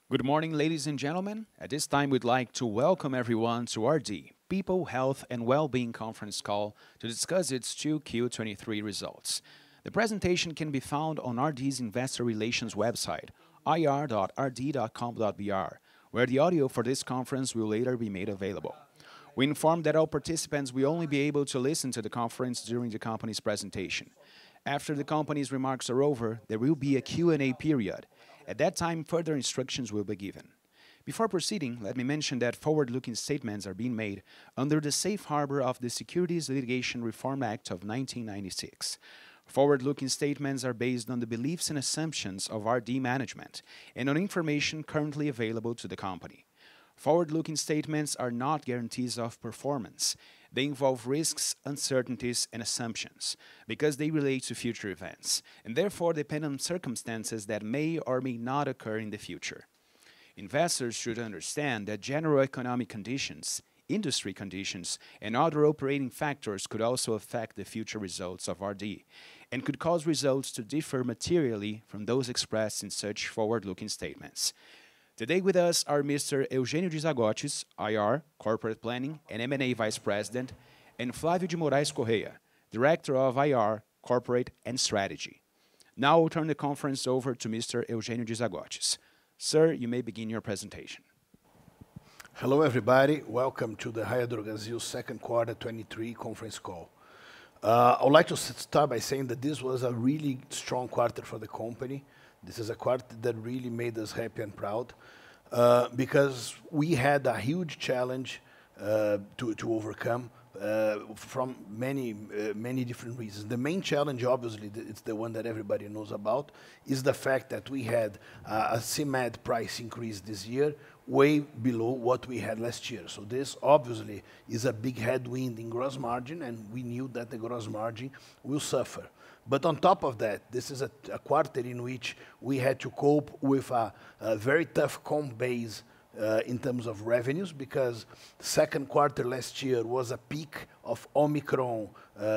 Good morning, ladies and gentlemen. At this time, we'd like to welcome everyone to RD, People, Health, and Wellbeing Conference Call to discuss its 2Q23 results. The presentation can be found on RD's Investor Relations website, ir.rd.com.br, where the audio for this conference will later be made available. We inform that all participants will only be able to listen to the conference during the company's presentation. After the company's remarks are over, there will be a Q&A period. At that time, further instructions will be given. Before proceeding, let me mention that forward-looking statements are being made under the safe harbor of the Securities Litigation Reform Act of 1996. Forward-looking statements are based on the beliefs and assumptions of RD management and on information currently available to the company. Forward-looking statements are not guarantees of performance. They involve risks, uncertainties, and assumptions because they relate to future events and therefore depend on circumstances that may or may not occur in the future. Investors should understand that general economic conditions, industry conditions, and other operating factors could also affect the future results of RD and could cause results to differ materially from those expressed in such forward-looking statements. Today with us are Mr. Eugenio de Zagottis, IR, Corporate Planning and M&A Vice President, and Flávio de Moraes Correia, Director of IR, Corporate and Strategy. Now I'll turn the conference over to Mr. Eugenio de Zagottis. Sir, you may begin your presentation. Hello, everybody. Welcome to the Raia Drogasil second quarter 23 conference call. I would like to start by saying that this was a really strong quarter for the company. This is a quarter that really made us happy and proud because we had a huge challenge to overcome from many different reasons. The main challenge, obviously, it's the one that everybody knows about, is the fact that we had a CMED price increase this year way below what we had last year. So this obviously is a big headwind in gross margin, and we knew that the gross margin will suffer. But on top of that, this is a quarter in which we had to cope with a very tough comp base in terms of revenues, because the second quarter last year was a peak of Omicron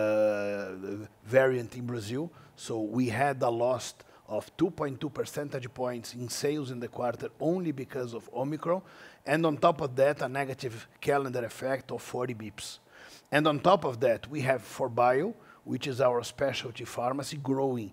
variant in Brazil. So we had a loss of 2.2 percentage points in sales in the quarter only because of Omicron. And on top of that, a negative calendar effect of 40 bips. And on top of that, we have 4Bio, which is our specialty pharmacy, growing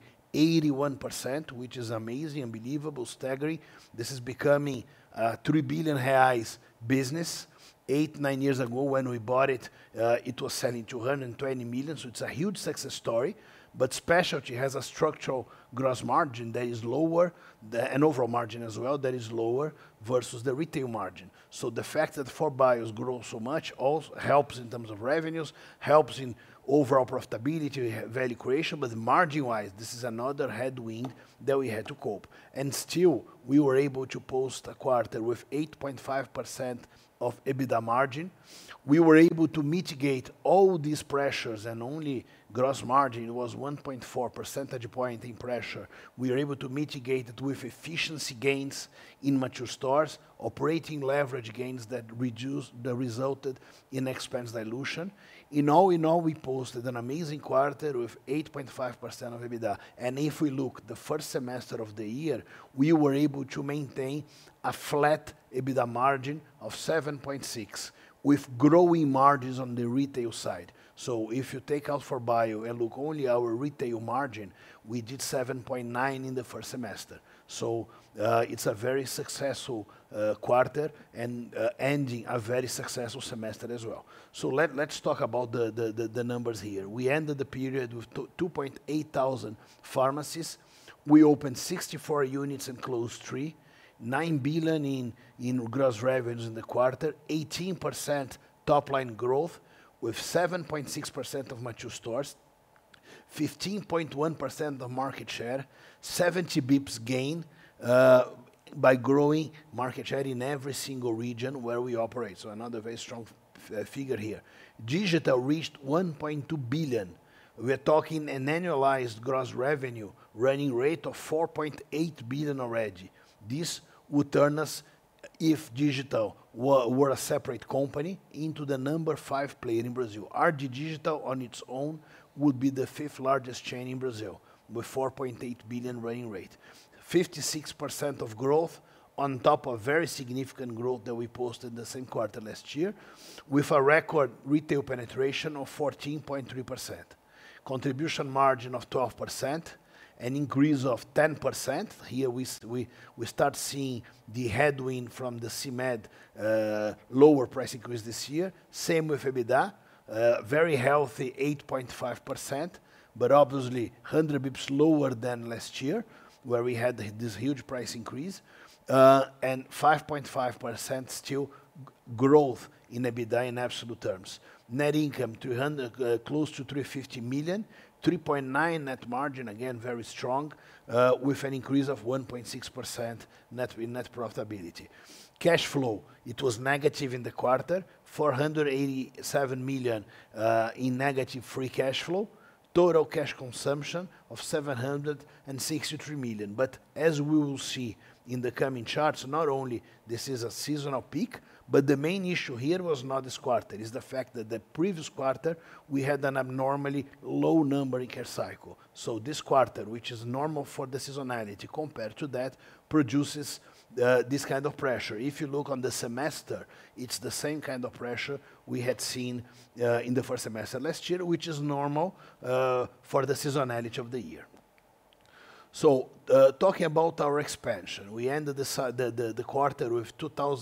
81%, which is amazing, unbelievable, staggering. This is becoming a 3 billion reais business. 8-9 years ago, when we bought it, it was selling 220 million, so it's a huge success story. But specialty has a structural gross margin that is lower, and overall margin as well, that is lower versus the retail margin. So the fact that 4Bios grow so much also helps in terms of revenues, helps in overall profitability, value creation, but margin-wise, this is another headwind that we had to cope. And still, we were able to post a quarter with 8.5% of EBITDA margin. We were able to mitigate all these pressures, and only gross margin was 1.4 percentage point in pressure. We were able to mitigate it with efficiency gains in mature stores, operating leverage gains that resulted in expense dilution. In all, we posted an amazing quarter with 8.5% of EBITDA. And if we look the first semester of the year, we were able to maintain a flat EBITDA margin of 7.6, with growing margins on the retail side. So if you take out 4Bio and look only our retail margin, we did 7.9 in the first semester. So it's a very successful quarter and ending a very successful semester as well. So let's talk about the numbers here. We ended the period with 2.8 thousand pharmacies. We opened 64 units and closed 3. 9 billion in gross revenues in the quarter, 18% top-line growth with 7.6% of mature stores, 15.1% of market share, 70 bips gain by growing market share in every single region where we operate. So another very strong figure here. Digital reached 1.2 billion. We're talking an annualized gross revenue running rate of 4.8 billion already. This would turn us, if digital were a separate company, into the number 5 player in Brazil. RD Digital on its own would be the 5th largest chain in Brazil with 4.8 billion running rate. 56% of growth on top of very significant growth that we posted in the same quarter last year, with a record retail penetration of 14.3%, contribution margin of 12%, an increase of 10%. Here we start seeing the headwind from the CMED lower price increase this year. Same with EBITDA, very healthy 8.5%, but obviously 100 bips lower than last year, where we had this huge price increase, and 5.5% still growth in EBITDA in absolute terms. Net income, close to 350 million, 3.9 net margin, again, very strong, with an increase of 1.6% in net profitability. Cash flow, it was negative in the quarter, 487 million in negative free cash flow, total cash consumption of 763 million. But as we will see in the coming charts, not only this is a seasonal peak, but the main issue here was not this quarter, is the fact that the previous quarter we had an abnormally low number in cash cycle. So this quarter, which is normal for the seasonality, compared to that, produces this kind of pressure. If you look on the semester, it's the same kind of pressure we had seen in the first semester last year, which is normal for the seasonality of the year. So talking about our expansion, we ended the quarter with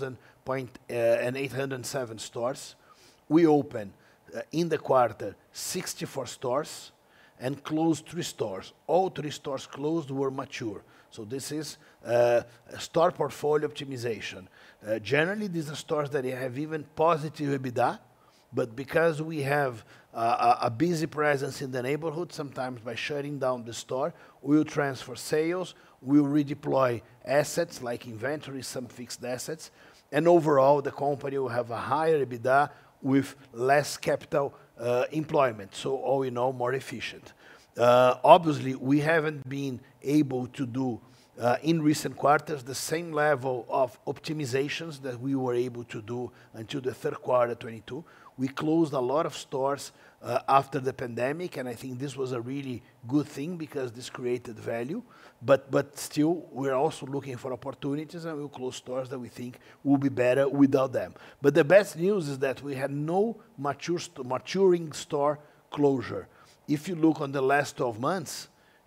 2,807 stores. We opened in the quarter 64 stores and closed 3 stores. All 3 stores closed were mature. So this is store portfolio optimization. Generally, these are stores that have even positive EBITDA, but because we have a busy presence in the neighborhood, sometimes by shutting down the store, we'll transfer sales, we'll redeploy assets like inventory, some fixed assets, and overall the company will have a higher EBITDA with less capital employment, so all in all, more efficient. Obviously, we haven't been able to do in recent quarters the same level of optimizations that we were able to do until the third quarter 22. We closed a lot of stores after the pandemic, and I think this was a really good thing because this created value. But still, we're also looking for opportunities, and we'll close stores that we think will be better without them. But the best news is that we had no maturing store closure. If you look on the last 12 months,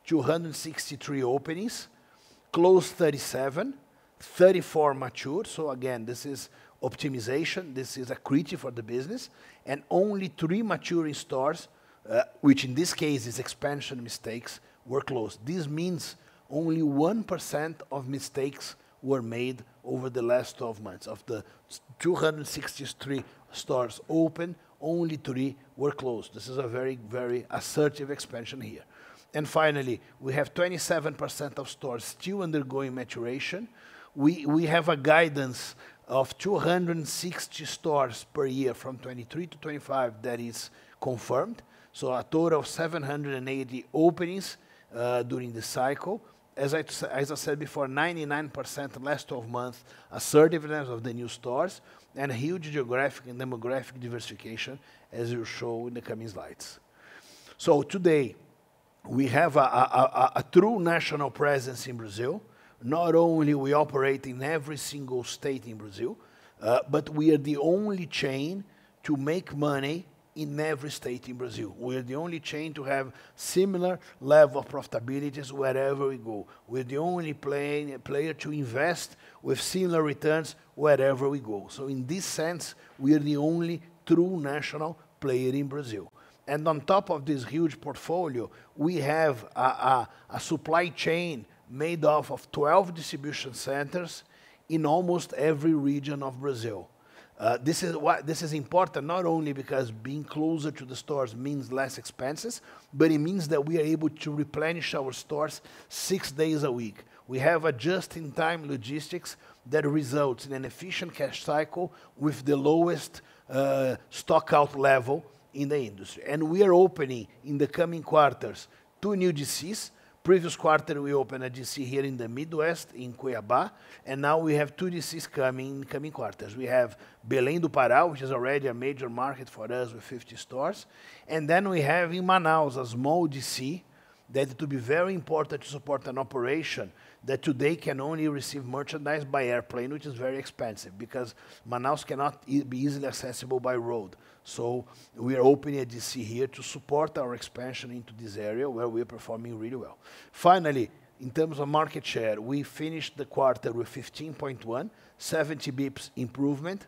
263 openings, closed 37, 34 matured. So again, this is optimization. This is accretive for the business. And only 3 maturing stores, which in this case is expansion mistakes, were closed. This means only 1% of mistakes were made over the last 12 months. Of the 263 stores open, only 3 were closed. This is a very, very assertive expansion here. And finally, we have 27% of stores still undergoing maturation. We have a guidance of 260 stores per year from 23 to 25 that is confirmed. So a total of 780 openings during the cycle. As I said before, 99% last 12 months assertiveness of the new stores and a huge geographic and demographic diversification, as you'll show in the coming slides. So today, we have a true national presence in Brazil. Not only we operate in every single state in Brazil, but we are the only chain to make money in every state in Brazil. We're the only chain to have similar level of profitabilities wherever we go. We're the only player to invest with similar returns wherever we go. So in this sense, we are the only true national player in Brazil. And on top of this huge portfolio, we have a supply chain made up of 12 distribution centers in almost every region of Brazil. This is important not only because being closer to the stores means less expenses, but it means that we are able to replenish our stores 6 days a week. We have a just-in-time logistics that results in an efficient cash cycle with the lowest stock-out level in the industry. And we are opening in the coming quarters 2 new DCs. Previous quarter, we opened a DC here in the Midwest, in Cuiabá, and now we have 2 DCs coming in coming quarters. We have Belém do Pará, which is already a major market for us with 50 stores. And then we have in Manaus, a small DC, that to be very important to support an operation that today can only receive merchandise by airplane, which is very expensive because Manaus cannot be easily accessible by road. So we are opening a DC here to support our expansion into this area where we are performing really well. Finally, in terms of market share, we finished the quarter with 15.1, 70 bips improvement,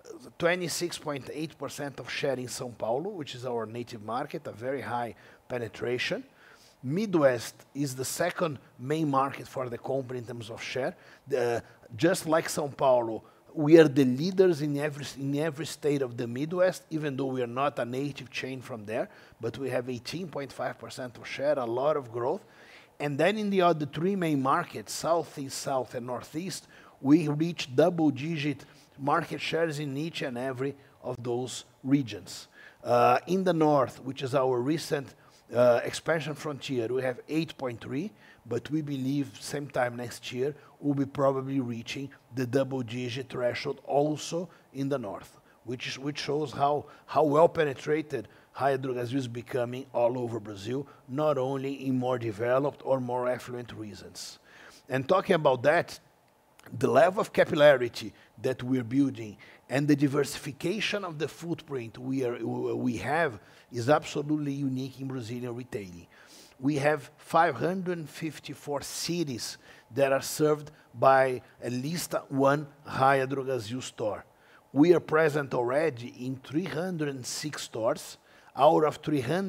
26.8% of share in São Paulo, which is our native market, a very high penetration. Midwest is the second main market for the company in terms of share. Just like São Paulo, we are the leaders in every state of the Midwest, even though we are not a native chain from there, but we have 18.5% of share, a lot of growth. And then in the other three main markets, Southeast, South, and Northeast, we reach double-digit market shares in each and every of those regions. In the North, which is our recent expansion frontier, we have 8.3, but we believe same time next year, we'll be probably reaching the double-digit threshold also in the North, which shows how well penetrated Raia Drogasil is becoming all over Brazil, not only in more developed or more affluent regions. And talking about that, the level of capillarity that we're building and the diversification of the footprint we have is absolutely unique in Brazilian retailing. We have 554 cities that are served by at least one Raia Drogasil store. We are present already in 306 stores, out of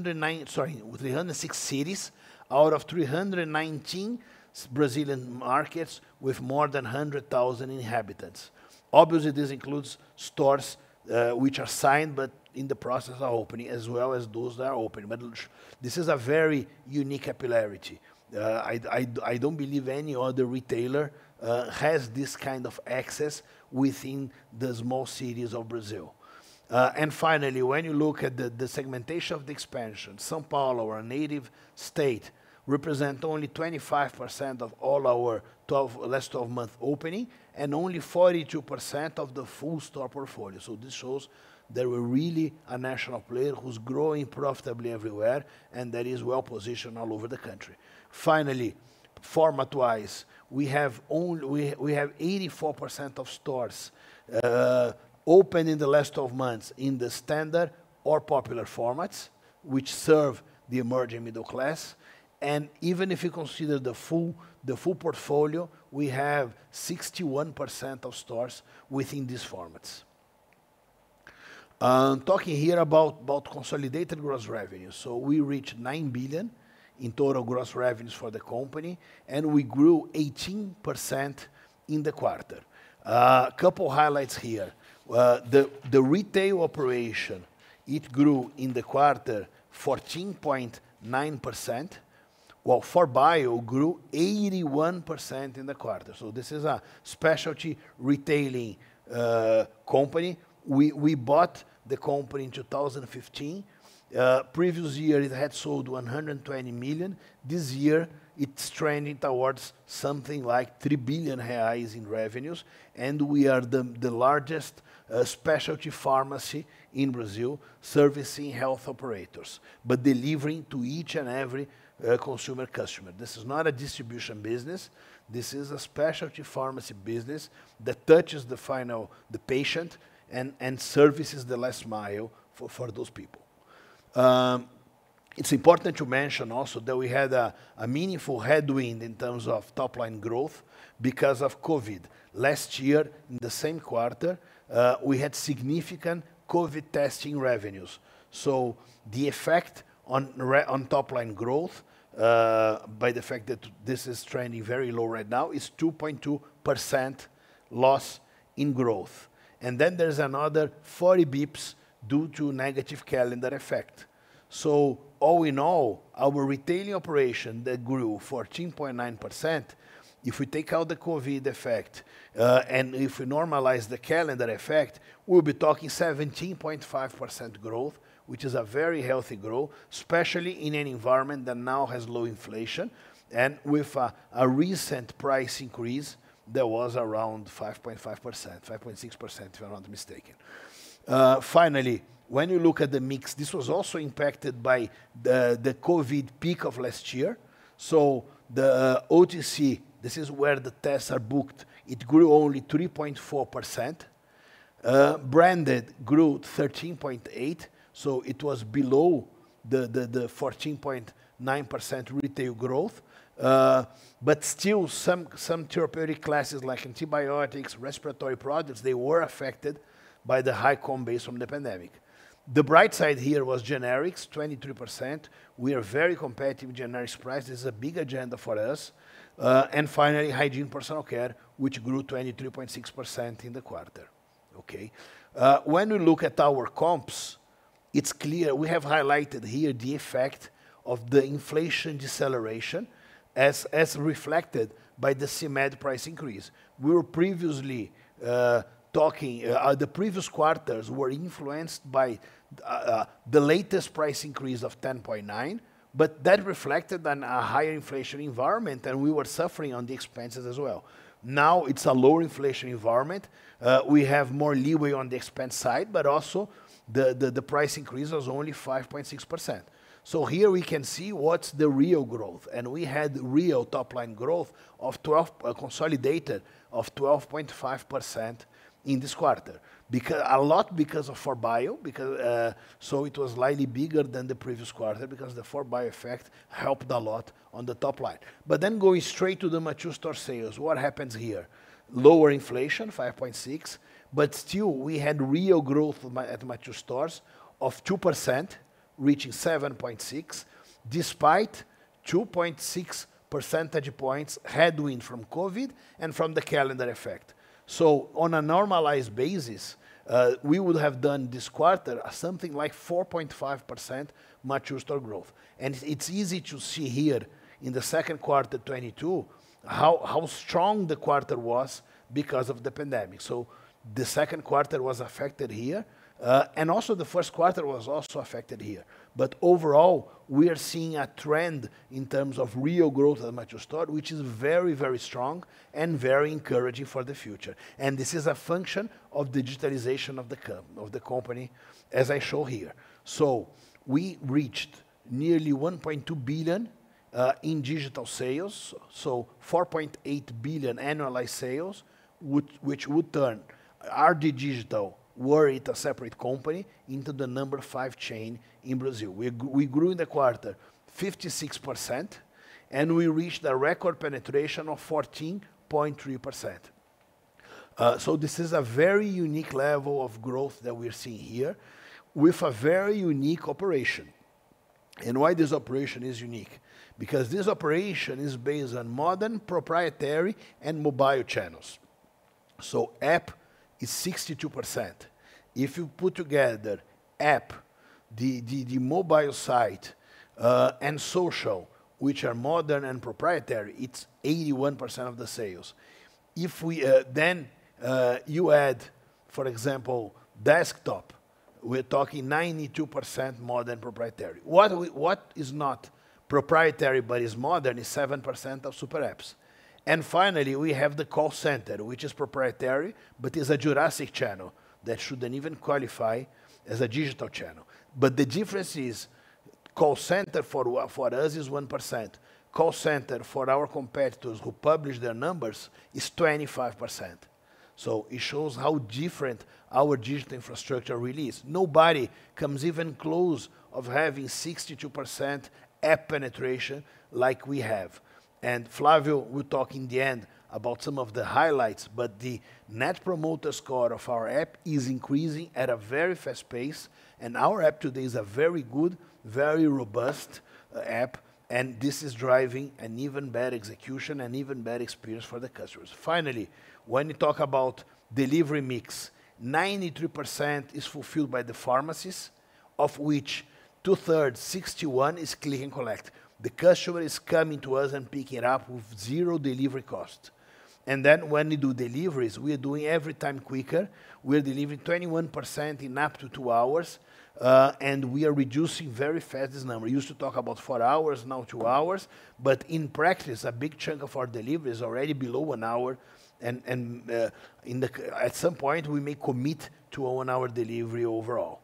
306 cities, out of 319 Brazilian markets with more than 100,000 inhabitants. Obviously, this includes stores which are signed but in the process of opening, as well as those that are open. But this is a very unique capillarity. I don't believe any other retailer has this kind of access within the small cities of Brazil. And finally, when you look at the segmentation of the expansion, São Paulo, our native state, represent only 25% of all our last 12-month opening and only 42% of the full store portfolio. So this shows that we're really a national player who's growing profitably everywhere and that is well positioned all over the country. Finally, format-wise, we have 84% of stores open in the last 12 months in the standard or popular formats, which serve the emerging middle class. And even if you consider the full portfolio, we have 61% of stores within these formats. Talking here about consolidated gross revenue. So we reached 9 billion in total gross revenues for the company, and we grew 18% in the quarter. A couple highlights here. The retail operation, it grew in the quarter 14.9%, while 4Bio grew 81% in the quarter. So this is a specialty retailing company. We bought the company in 2015. Previous year, it had sold 120 million. This year, it's trending towards something like 3 billion reais in revenues, and we are the largest specialty pharmacy in Brazil, servicing health operators, but delivering to each and every consumer customer. This is not a distribution business. This is a specialty pharmacy business that touches the patient and services the last mile for those people. It's important to mention also that we had a meaningful headwind in terms of top-line growth because of COVID. Last year, in the same quarter, we had significant COVID testing revenues. So the effect on top-line growth, by the fact that this is trending very low right now, is 2.2% loss in growth. And then there's another 40 bips due to negative calendar effect. So all in all, our retailing operation that grew 14.9%, if we take out the COVID effect, and if we normalize the calendar effect, we'll be talking 17.5% growth, which is a very healthy growth, especially in an environment that now has low inflation, and with a recent price increase that was around 5.5%, 5.6%, if I'm not mistaken. Finally, when you look at the mix, this was also impacted by the COVID peak of last year. So the OTC this is where the tests are booked, it grew only 3.4%. Branded grew 13.8%, so it was below the 14.9% retail growth. But still, some therapeutic classes like antibiotics, respiratory products, they were affected by the high comp base from the pandemic. The bright side here was generics, 23%. We are very competitive generics price. This is a big agenda for us. And finally, hygiene personal care, which grew 23.6% in the quarter. Okay. When we look at our comps, it's clear we have highlighted here the effect of the inflation deceleration as reflected by the CMED price increase. We were previously talking, the previous quarters were influenced by the latest price increase of 10.9, but that reflected on a higher inflation environment, and we were suffering on the expenses as well. Now it's a lower inflation environment. We have more leeway on the expense side, but also the price increase was only 5.6%. So here we can see what's the real growth, and we had real top-line growth of 12 consolidated of 12.5% in this quarter, because a lot because of 4Bio, because so it was slightly bigger than the previous quarter because the 4Bio effect helped a lot on the top line. But then going straight to the mature store sales, what happens here? Lower inflation, 5.6, but still we had real growth at mature stores of 2%, reaching 7.6, despite 2.6 percentage points headwind from COVID and from the calendar effect. So on a normalized basis, we would have done this quarter something like 4.5% mature store growth. And it's easy to see here in the second quarter 22 how strong the quarter was because of the pandemic. So the second quarter was affected here, and also the first quarter was also affected here. But overall, we are seeing a trend in terms of real growth at mature store, which is very, very strong and very encouraging for the future. And this is a function of digitalization of the company, as I show here. So we reached nearly 1.2 billion in digital sales, so 4.8 billion annualized sales, which would turn RD Digital, were it a separate company, into the number 5 chain in Brazil. We grew in the quarter 56%, and we reached a record penetration of 14.3%. So this is a very unique level of growth that we're seeing here with a very unique operation. And why this operation is unique? Because this operation is based on modern, proprietary, and mobile channels. So app is 62%. If you put together app, the mobile site, and social, which are modern and proprietary, it's 81% of the sales. If we then you add, for example, desktop, we're talking 92% modern proprietary. What is not proprietary but is modern is 7% of super apps. And finally, we have the call center, which is proprietary, but is a Jurassic channel that shouldn't even qualify as a digital channel. But the difference is call center for us is 1%. Call center for our competitors who publish their numbers is 25%. So it shows how different our digital infrastructure really is. Nobody comes even close of having 62% app penetration like we have. And Flavio will talk in the end about some of the highlights, but the net promoter score of our app is increasing at a very fast pace, and our app today is a very good, very robust app, and this is driving an even better execution and even better experience for the customers. Finally, when you talk about delivery mix, 93% is fulfilled by the pharmacies, of which 2/3, 61, is click and collect. The customer is coming to us and picking it up with 0 delivery cost. And then when we do deliveries, we are doing every time quicker. We're delivering 21% in up to 2 hours, and we are reducing very fast this number. We used to talk about 4 hours, now 2 hours, but in practice, a big chunk of our delivery is already below 1 hour, and at some point, we may commit to a 1 hour delivery overall.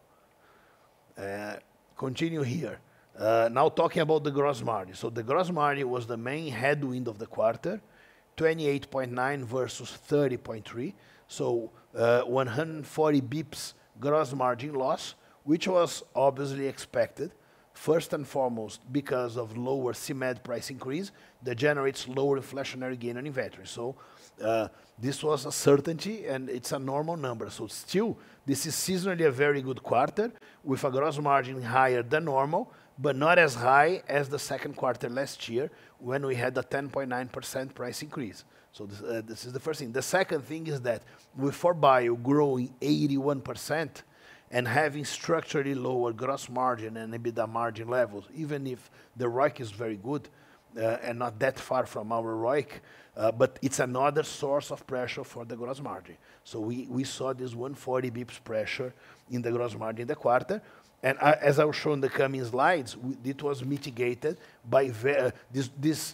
Continue here. Now talking about the gross margin. So the gross margin was the main headwind of the quarter. 28.9 versus 30.3. So 140 bips gross margin loss, which was obviously expected. First and foremost, because of lower CMED price increase that generates lower inflationary gain on inventory. So this was a certainty, and it's a normal number. So still, this is seasonally a very good quarter with a gross margin higher than normal, but not as high as the second quarter last year when we had a 10.9% price increase. So this is the first thing. The second thing is that with 4Bio growing 81%, and having structurally lower gross margin and EBITDA margin levels, even if the ROIC is very good and not that far from our ROIC, but it's another source of pressure for the gross margin. So we saw this 140 bips pressure in the gross margin in the quarter. And as I will show in the coming slides, it was mitigated by this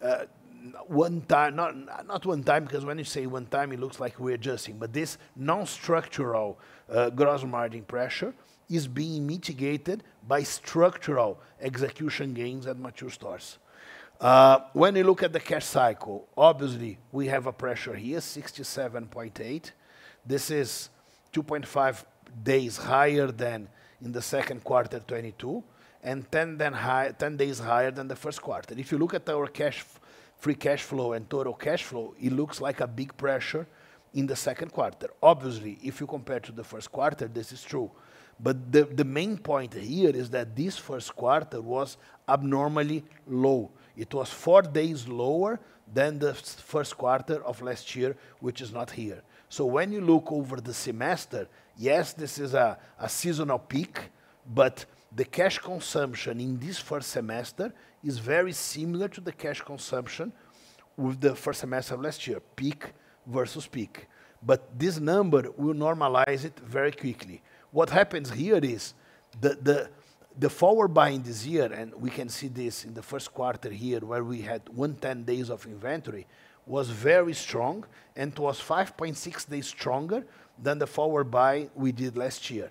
one time, not one time, because when you say one time, it looks like we're adjusting, but this non-structural gross margin pressure is being mitigated by structural execution gains at mature stores. When you look at the cash cycle, obviously, we have a pressure here, 67.8. This is 2.5 days higher than in the second quarter 22, and 10 days higher than the first quarter. If you look at our free cash flow and total cash flow, it looks like a big pressure in the second quarter. Obviously, if you compare to the first quarter, this is true. But the main point here is that this first quarter was abnormally low. It was 4 days lower than the first quarter of last year, which is not here. So when you look over the semester, yes, this is a seasonal peak, but the cash consumption in this first semester is very similar to the cash consumption with the first semester of last year, peak versus peak. But this number will normalize it very quickly. What happens here is the forward buying this year, and we can see this in the first quarter here, where we had 110 days of inventory, was very strong, and it was 5.6 days stronger than the forward buy we did last year.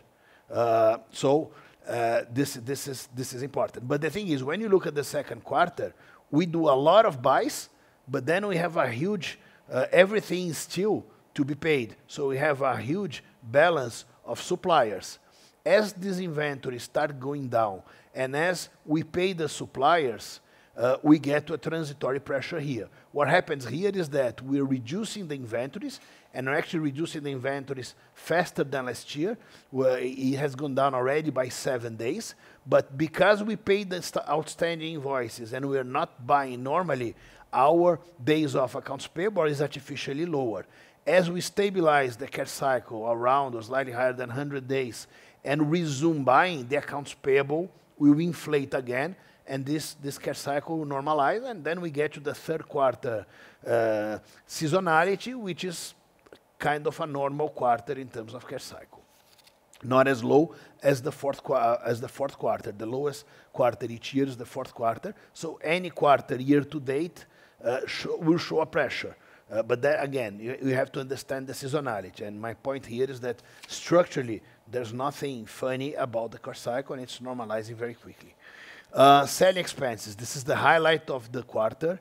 This is important. But the thing is, when you look at the second quarter, we do a lot of buys, but then we have a huge, everything is still to be paid. So we have a huge balance of suppliers. As this inventory start going down, and as we pay the suppliers, we get to a transitory pressure here. What happens here is that we're reducing the inventories, and we're actually reducing the inventories faster than last year, where it has gone down already by 7 days. But because we paid the outstanding invoices and we are not buying normally, our days of accounts payable is artificially lower. As we stabilize the cash cycle around or slightly higher than 100 days and resume buying, the accounts payable will inflate again, and this cash cycle will normalize, and then we get to the third quarter seasonality, which is kind of a normal quarter in terms of cash cycle. Not as low as the fourth quarter. The lowest quarter each year is the fourth quarter. So any quarter year to date will show a pressure. But that, again, you have to understand the seasonality. And my point here is that structurally, there's nothing funny about the cash cycle, and it's normalizing very quickly. Selling expenses. This is the highlight of the quarter.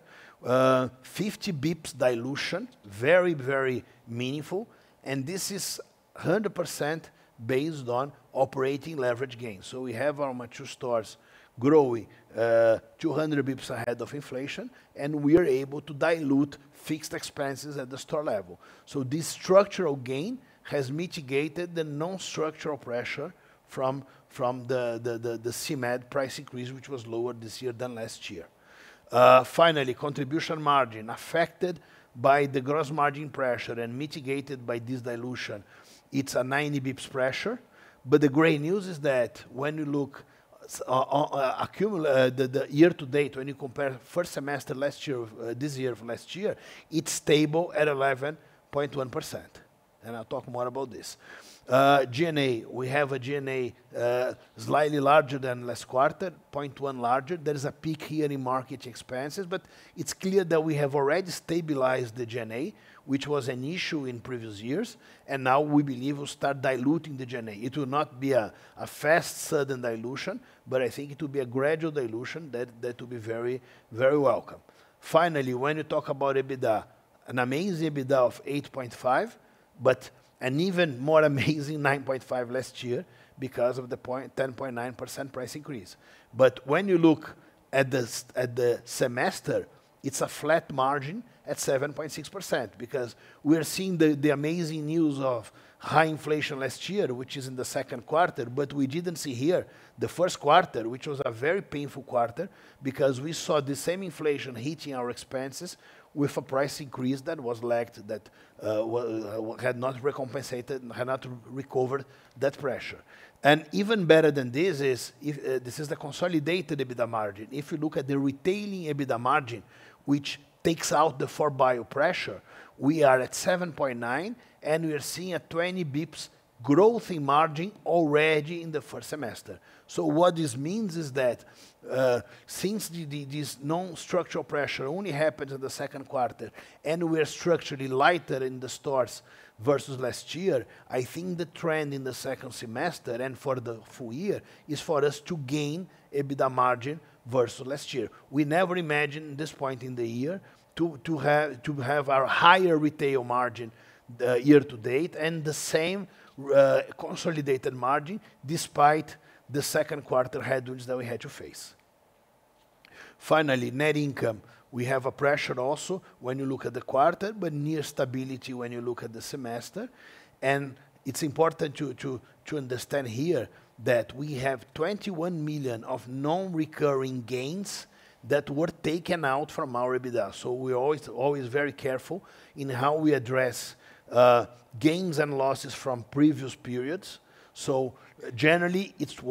50 bips dilution, very, very meaningful. And this is 100% based on operating leverage gains. So we have our mature stores growing 200 bips ahead of inflation, and we are able to dilute fixed expenses at the store level. So this structural gain has mitigated the non-structural pressure from the CMED price increase, which was lower this year than last year. Finally, contribution margin affected by the gross margin pressure and mitigated by this dilution. It's a 90 bips pressure. But the great news is that when you look the year to date, when you compare first semester last year, this year from last year, it's stable at 11.1%. And I'll talk more about this. G&A, we have a G&A slightly larger than last quarter, 0.1 larger. There is a peak here in market expenses, but it's clear that we have already stabilized the G&A, which was an issue in previous years, and now we believe we'll start diluting the G&A. It will not be a fast, sudden dilution, but I think it will be a gradual dilution that will be very, very welcome. Finally, when you talk about EBITDA, an amazing EBITDA of 8.5, but an even more amazing 9.5 last year because of the 10.9% price increase. But when you look at the semester, it's a flat margin at 7.6% because we're seeing the amazing news of high inflation last year, which is in the second quarter, but we didn't see here the first quarter, which was a very painful quarter because we saw the same inflation hitting our expenses with a price increase that was lagged, that had not recompensated, had not recovered that pressure. And even better than this is, this is the consolidated EBITDA margin. If you look at the retailing EBITDA margin, which takes out the 4Bio pressure, we are at 7.9, and we are seeing a 20 bips growth in margin already in the first semester. So what this means is that since this non-structural pressure only happens in the second quarter, and we are structurally lighter in the stores versus last year, I think the trend in the second semester and for the full year is for us to gain EBITDA margin versus last year. We never imagined at this point in the year to have our higher retail margin year to date and the same consolidated margin despite the second quarter headwinds that we had to face. Finally, net income. We have a pressure also when you look at the quarter, but near stability when you look at the semester. And it's important to understand here that we have 21 million of non-recurring gains that were taken out from our EBITDA. So we're always very careful in how we address gains and losses from previous periods. So generally,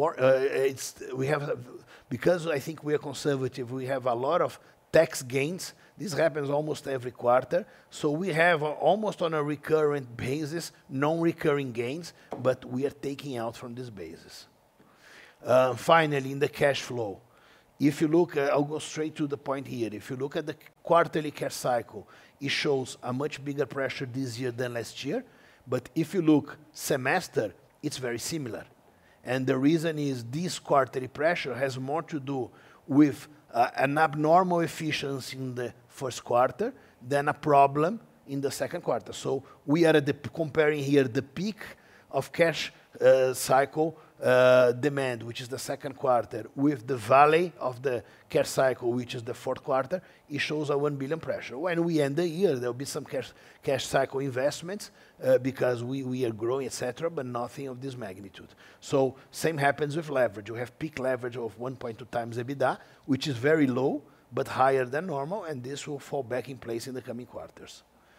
because I think we are conservative, we have a lot of tax gains. This happens almost every quarter. So we have almost on a recurrent basis, non-recurring gains, but we are taking out from this basis. Finally, in the cash flow, if you look, I'll go straight to the point here. If you look at the quarterly cash cycle, it shows a much bigger pressure this year than last year. But if you look semester, it's very similar. And the reason is this quarterly pressure has more to do with an abnormal efficiency in the first quarter than a problem in the second quarter. So we are comparing here the peak of cash cycle demand, which is the second quarter, with the valley of the cash cycle, which is the fourth quarter. It shows a 1 billion pressure. When we end the year, there will be some cash cycle investments because we are growing, etc., but nothing of this magnitude. So same happens with leverage. We have peak leverage of 1.2 times EBITDA, which is very low, but higher than normal, and this will fall back in place in the coming quarters.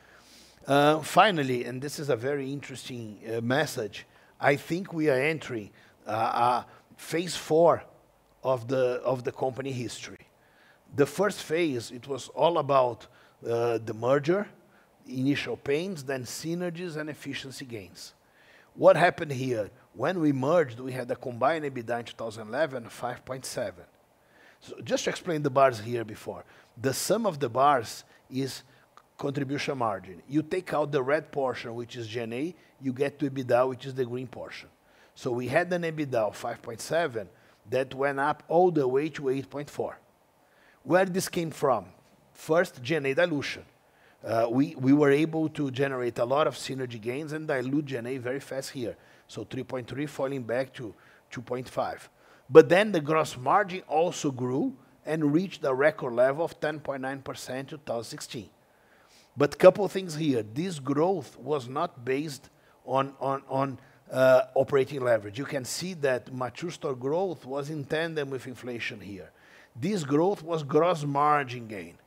Finally, and this is a very interesting message, I think we are entering phase 4 of the company history. The first phase, it was all about the merger, initial pains, then synergies and efficiency gains. What happened here? When we merged, we had a combined EBITDA in 2011 of 5.7. So just to explain the bars here before, the sum of the bars is contribution margin. You take out the red portion, which is G&A, you get to EBITDA, which is the green portion. So we had an EBITDA of 5.7 that went up all the way to 8.4. Where this came from? First, G&A dilution. We were able to generate a lot of synergy gains and dilute G&A very fast here. So 3.3 falling back to 2.5. But then the gross margin also grew and reached a record level of 10.9% in 2016. But a couple of things here. This growth was not based on operating leverage. You can see that mature store growth was in tandem with inflation here. This growth was gross margin gain.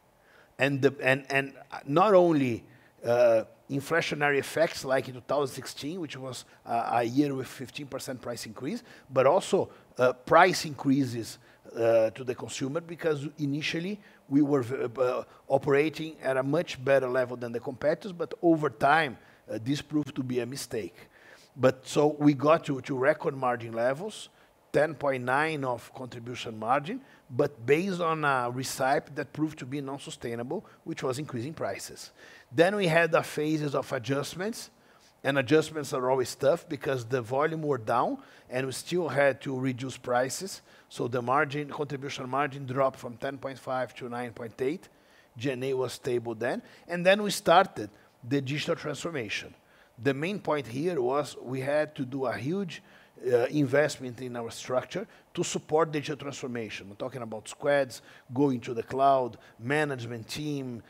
And not only inflationary effects like in 2016, which was a year with 15% price increase, but also price increases to the consumer because initially we were operating at a much better level than the competitors, but over time this proved to be a mistake. But so we got to record margin levels, 10.9 of contribution margin, but based on a recipe that proved to be non-sustainable, which was increasing prices. Then we had the phases of adjustments, and adjustments are always tough because the volume were down, and we still had to reduce prices. So the margin, contribution margin dropped from 10.5 to 9.8. G&A was stable then. And then we started the digital transformation. The main point here was we had to do a huge investment in our structure to support digital transformation. We're talking about squads, going to the cloud, management team,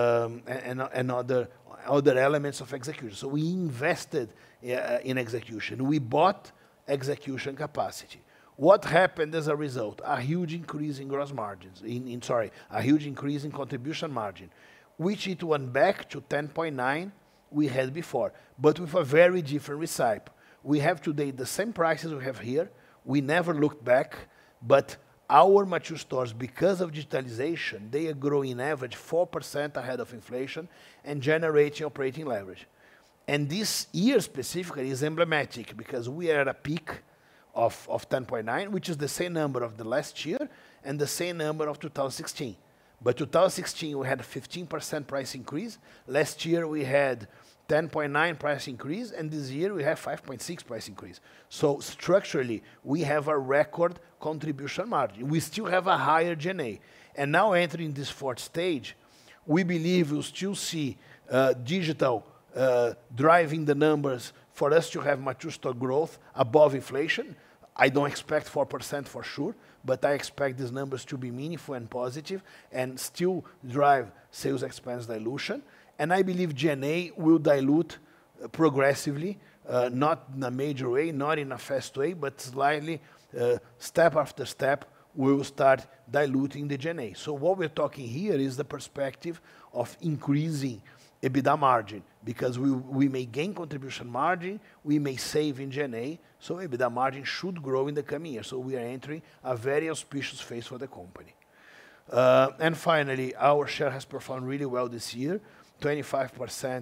and other elements of execution. So we invested in execution. We bought execution capacity. What happened as a result? A huge increase in gross margins, a huge increase in contribution margin, which it went back to 10.9 we had before, but with a very different recipe. We have today the same prices we have here. We never looked back, but our mature stores, because of digitalization, they are growing in average 4% ahead of inflation and generating operating leverage. And this year specifically is emblematic because we are at a peak of 10.9, which is the same number of the last year and the same number of 2016. But 2016, we had a 15% price increase. Last year, we had 10.9 price increase, and this year we have 5.6 price increase. So structurally, we have a record contribution margin. We still have a higher G&A. And now entering this fourth stage, we believe we'll still see digital driving the numbers for us to have mature store growth above inflation. I don't expect 4% for sure, but I expect these numbers to be meaningful and positive and still drive sales expense dilution. And I believe G&A will dilute progressively, not in a major way, not in a fast way, but slightly, step after step, we will start diluting the G&A. So what we're talking here is the perspective of increasing EBITDA margin, because we may gain contribution margin, we may save in G&A, so EBITDA margin should grow in the coming years. So we are entering a very auspicious phase for the company. And finally, our share has performed really well this year, 25%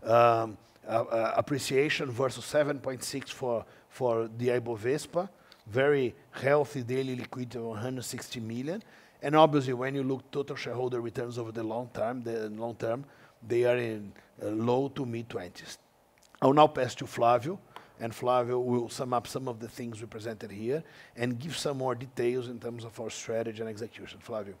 appreciation versus 7.6 for the Ibovespa, very healthy daily liquidity of 160 million. And obviously, when you look total shareholder returns over the long term, they are in low to mid-20s. I'll now pass to Flávio, and Flávio will sum up some of the things we presented here and give some more details in terms of our strategy and execution. Flávio.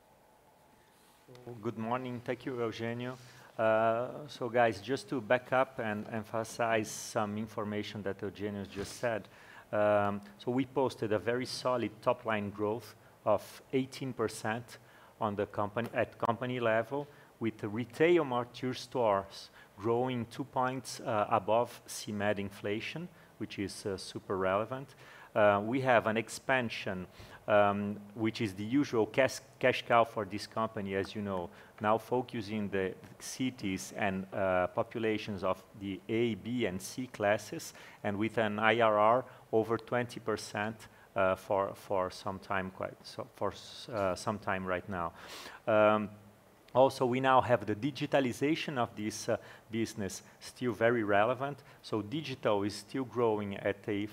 Good morning. Thank you, Eugenio. So guys, just to back up and emphasize some information that Eugenio just said. So we posted a very solid top-line growth of 18% on the company level, with the retail mature stores growing 2 points above CMED inflation, which is super relevant. We have an expansion, which is the usual cash cow for this company, as you know, now focusing the cities and populations of the A, B, and C classes, and with an IRR over 20% for some time, some time right now. Also, we now have the digitalization of this business still very relevant. So digital is still growing at a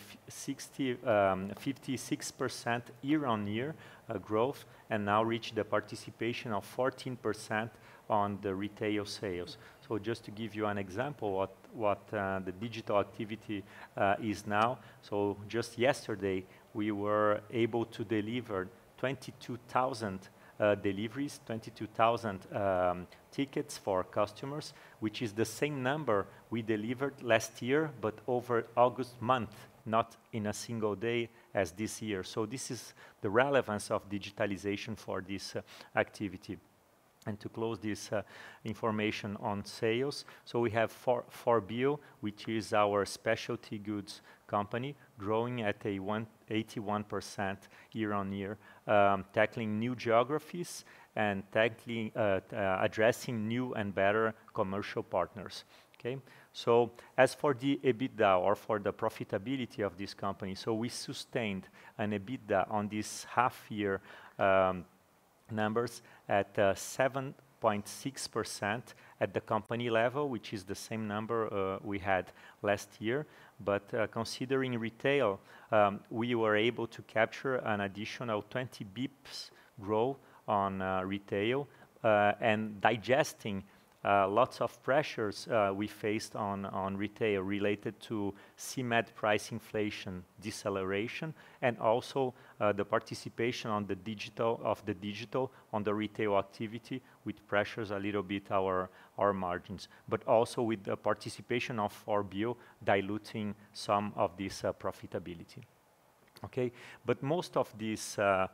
56% year-on-year growth, and now reach the participation of 14% on the retail sales. So just to give you an example what the digital activity is now. So just yesterday, we were able to deliver 22,000 deliveries, 22,000 tickets for customers, which is the same number we delivered last year, but over August month, not in a single day as this year. So this is the relevance of digitalization for this activity. And to close this information on sales, so we have 4Bio, which is our specialty goods company, growing at a 81% year-on-year, tackling new geographies and addressing new and better commercial partners. Okay, so as for the EBITDA or for the profitability of this company, so we sustained an EBITDA on this half-year numbers at 7.6% at the company level, which is the same number we had last year. But considering retail, we were able to capture an additional 20 bips growth on retail and digesting lots of pressures we faced on retail related to CMED price inflation deceleration, and also the participation on the digital on the retail activity, which pressures a little bit our margins, but also with the participation of 4Bio diluting some of this profitability. Okay, but most of these,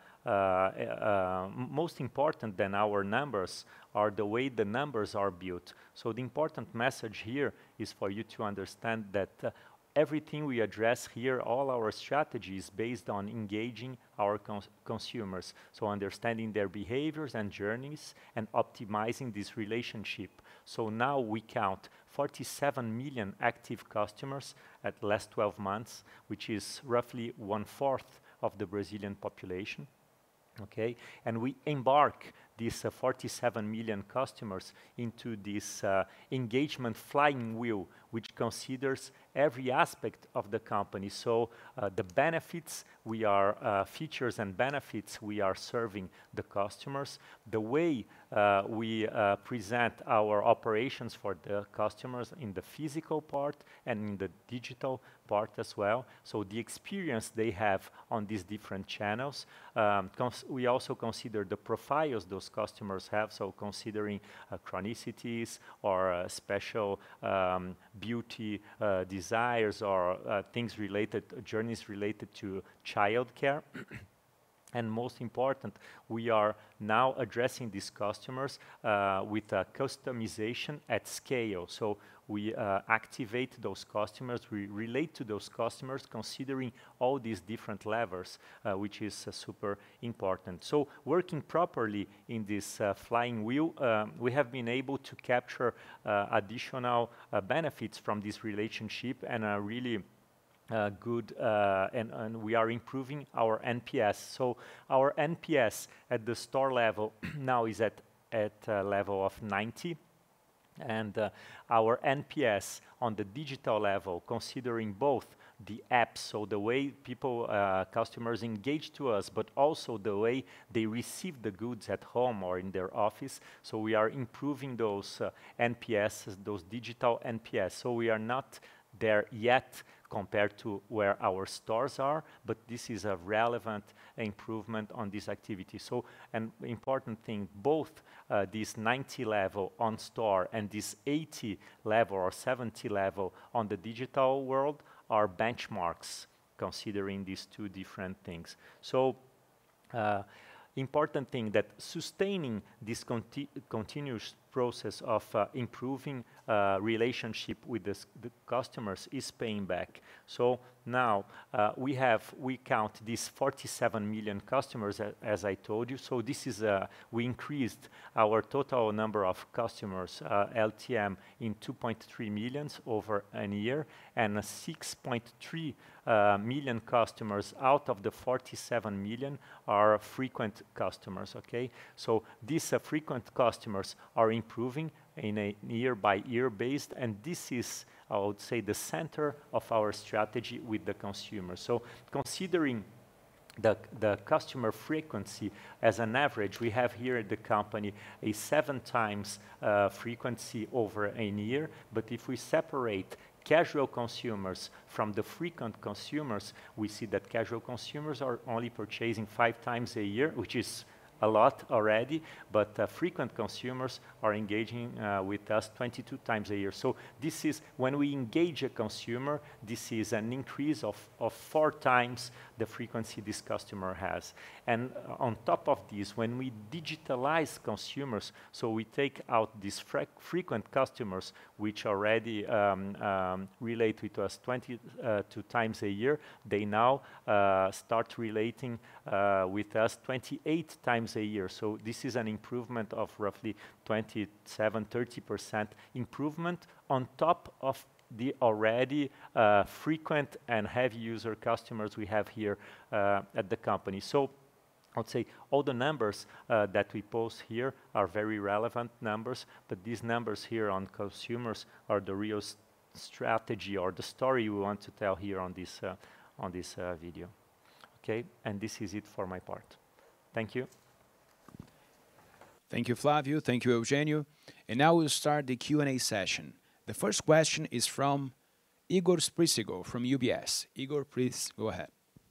most important than our numbers are the way the numbers are built. So the important message here is for you to understand that everything we address here, all our strategy is based on engaging our consumers. So understanding their behaviors and journeys and optimizing this relationship. So now we count 47 million active customers at last 12 months, which is roughly 1/4 of the Brazilian population. Okay, and we embark these 47 million customers into this engagement flying wheel, which considers every aspect of the company. So the benefits we are, features and benefits we are serving the customers, the way we present our operations for the customers in the physical part and in the digital part as well. So the experience they have on these different channels. We also consider the profiles those customers have, so considering chronicities or special beauty desires or things related, journeys related to childcare. And most important, we are now addressing these customers with a customization at scale. So we activate those customers, we relate to those customers considering all these different levers, which is super important. So working properly in this flying wheel, we have been able to capture additional benefits from this relationship and are really good, and we are improving our NPS. So our NPS at the store level now is at a level of 90. And our NPS on the digital level, considering both the apps, so the way people, customers engage to us, but also the way they receive the goods at home or in their office. So we are improving those NPS, those digital NPS. So we are not there yet compared to where our stores are, but this is a relevant improvement on this activity. So an important thing, both this 90 level on store and this 80 level or 70 level on the digital world are benchmarks considering these two different things. So important thing that sustaining this continuous process of improving relationship with the customers is paying back. So now we count these 47 million customers as I told you. So this is we increased our total number of customers LTM in 2.3 million over a year, and 6.3 million customers out of the 47 million are frequent customers. Okay, so these frequent customers are improving in a year-by-year based, and this is, I would say, the center of our strategy with the consumer. So considering the customer frequency as an average, we have here at the company a 7 times frequency over a year. But if we separate casual consumers from the frequent consumers, we see that casual consumers are only purchasing 5 times a year, which is a lot already, but frequent consumers are engaging with us 22 times a year. So this is, when we engage a consumer, this is an increase of 4 times the frequency this customer has. And on top of this, when we digitalize consumers, so we take out these frequent customers, which already relate with us 22 times a year, they now start relating with us 28 times a year. So this is an improvement of roughly 27-30% improvement on top of the already frequent and heavy user customers we have here at the company. So I'd say all the numbers that we post here are very relevant numbers, but these numbers here on consumers are the real strategy or the story we want to tell here on this video. Okay, and this is it for my part. Thank you. Thank you, Flavio. Thank you, Eugenio. And now we'll start the Q&A session. The first question is from Igor Sprisigo from UBS. Igor, please go ahead.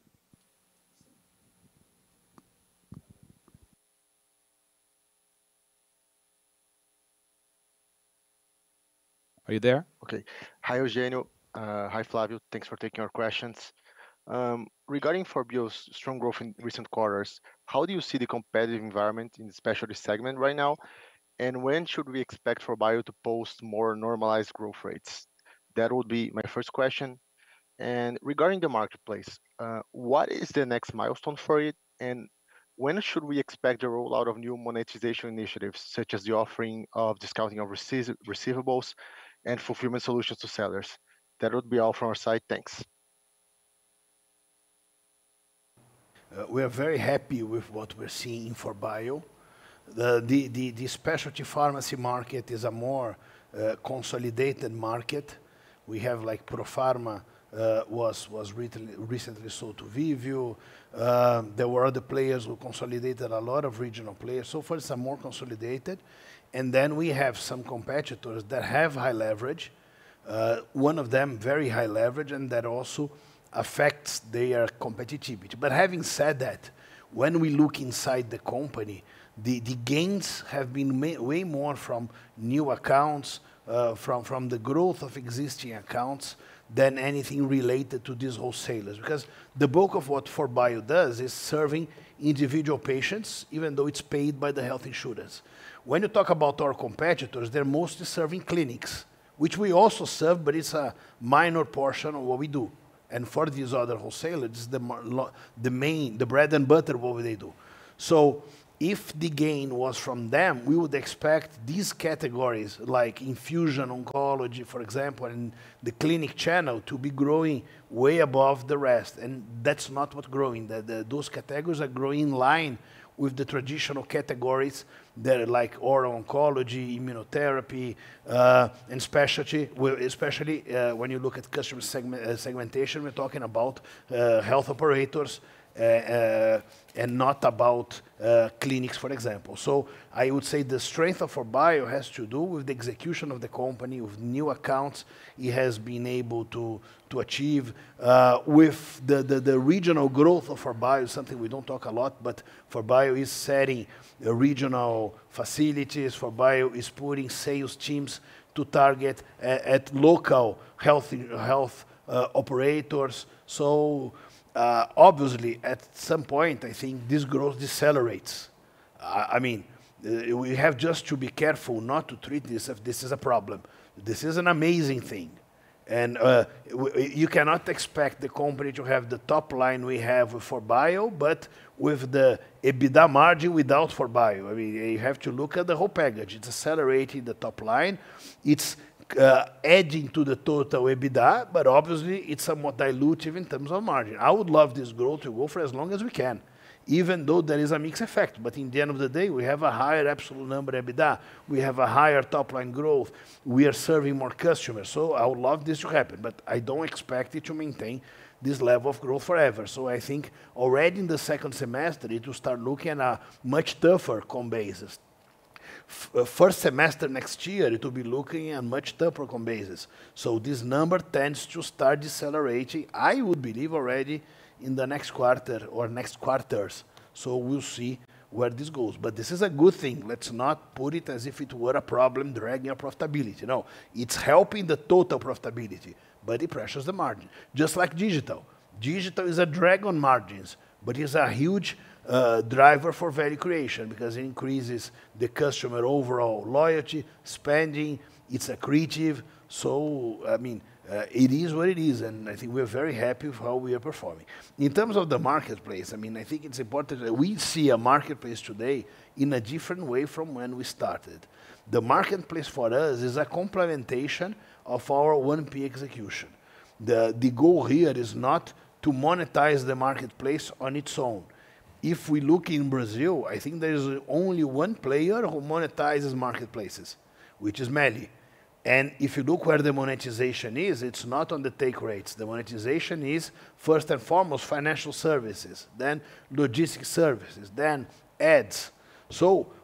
Are you there? Okay. Hi, Eugenio. Hi, Flavio. Thanks for taking our questions. Regarding 4Bio's strong growth in recent quarters, how do you see the competitive environment in the specialty segment right now? And when should we expect 4Bio to post more normalized growth rates? That would be my first question. And regarding the marketplace, what is the next milestone for it? And when should we expect the rollout of new monetization initiatives, such as the offering of discounting of receivables and fulfillment solutions to sellers? That would be all from our side. Thanks. We are very happy with what we're seeing for Bio. The specialty pharmacy market is a more consolidated market. We have like Profarma was recently sold to Vivio. There were other players who consolidated, a lot of regional players. So far, it's a more consolidated. And then we have some competitors that have high leverage. One of them very high leverage, and that also affects their competitivity. But having said that, when we look inside the company, the gains have been way more from new accounts, from the growth of existing accounts, than anything related to these wholesalers. Because the bulk of what 4Bio does is serving individual patients, even though it's paid by the health insurance. When you talk about our competitors, they're mostly serving clinics, which we also serve, but it's a minor portion of what we do. And for these other wholesalers, it's the bread and butter of what they do. So if the gain was from them, we would expect these categories, like infusion oncology, for example, and the clinic channel, to be growing way above the rest. And that's not what's growing. Those categories are growing in line with the traditional categories that are like oral oncology, immunotherapy, and specialty, especially when you look at customer segmentation, we're talking about health operators and not about clinics, for example. So I would say the strength of 4Bio has to do with the execution of the company, with new accounts it has been able to achieve, with the regional growth of 4Bio, something we don't talk a lot, but 4Bio is setting regional facilities. 4Bio is putting sales teams to target at local health operators. So obviously, at some point, I think this growth decelerates. I mean, we have just to be careful not to treat this as this is a problem. This is an amazing thing. And you cannot expect the company to have the top line we have with 4Bio, but with the EBITDA margin without 4Bio. I mean, you have to look at the whole package. It's accelerating the top line. It's adding to the total EBITDA, but obviously it's somewhat dilutive in terms of margin. I would love this growth to go for as long as we can, even though there is a mixed effect. But in the end of the day, we have a higher absolute number EBITDA. We have a higher top-line growth. We are serving more customers. So I would love this to happen, but I don't expect it to maintain this level of growth forever. So I think already in the second semester, it will start looking at a much tougher comp basis. First semester next year, it will be looking at much tougher comp basis. So this number tends to start decelerating, I would believe, already in the next quarter or next quarters. So we'll see where this goes. But this is a good thing. Let's not put it as if it were a problem dragging our profitability. No, it's helping the total profitability, but it pressures the margin. Just like digital. Digital is a drag on margins, but it's a huge driver for value creation because it increases the customer overall loyalty, spending, it's accretive. So, I mean, it is what it is, and I think we're very happy with how we are performing. In terms of the marketplace, I mean, I think it's important that we see a marketplace today in a different way from when we started. The marketplace for us is a complementation of our 1P execution. The goal here is not to monetize the marketplace on its own. If we look in Brazil, I think there is only one player who monetizes marketplaces, which is Meli. And if you look where the monetization is, it's not on the take rates. The monetization is, first and foremost, financial services, then logistics services, then ads. So